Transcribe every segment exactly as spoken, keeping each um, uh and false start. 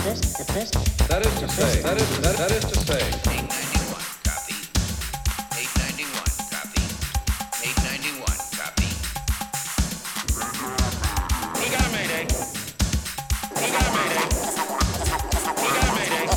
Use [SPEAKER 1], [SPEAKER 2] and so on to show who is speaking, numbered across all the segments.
[SPEAKER 1] That is to say, that is, that, that is to say.
[SPEAKER 2] eight ninety-one, copy. eight ninety-one, copy. eight ninety-one, copy.
[SPEAKER 3] We got a mayday. We got a mayday. We got a mayday.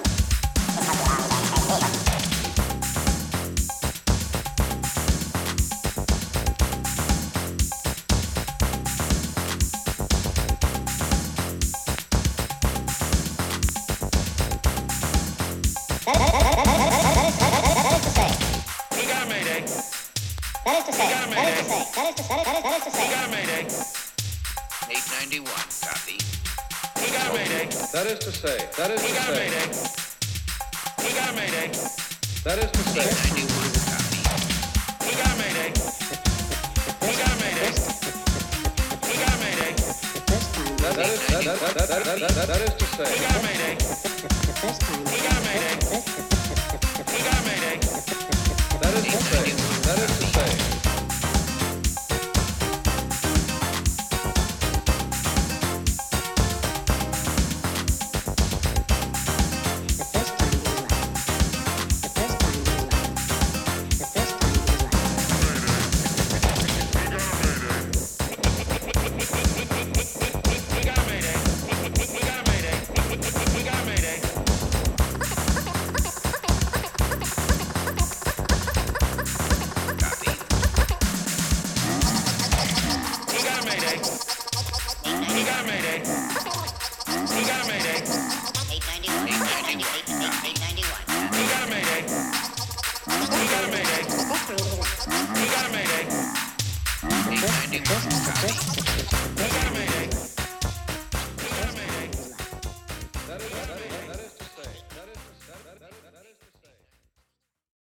[SPEAKER 4] That is to say, that is to say, that is to say, that is to say,
[SPEAKER 3] We got a mayday.
[SPEAKER 2] eight ninety-one, copy.
[SPEAKER 3] We got a mayday.
[SPEAKER 1] That is to say, that is
[SPEAKER 3] We
[SPEAKER 1] to
[SPEAKER 3] got a
[SPEAKER 1] say.
[SPEAKER 3] mayday. We got a mayday.
[SPEAKER 1] That is to say.
[SPEAKER 2] eight ninety-one, copy.
[SPEAKER 3] We got a mayday. We got a mayday. We got a mayday.
[SPEAKER 1] That, that is that, that, that, that, that, that, that is to
[SPEAKER 3] We
[SPEAKER 1] say.
[SPEAKER 3] got a mayday. We got a mayday. We got a mayday.
[SPEAKER 1] That is to say. That is to say.
[SPEAKER 3] We got a mayday. We got a mayday. We got a mayday.
[SPEAKER 2] Copy.
[SPEAKER 3] We got a mayday. We got a mayday. We got a mayday.
[SPEAKER 4] eight ninety-one, eight ninety-eight, eight ninety-one.
[SPEAKER 3] We got a mayday. We got a mayday. We got a mayday.
[SPEAKER 2] eight ninety-one, copy.
[SPEAKER 3] We got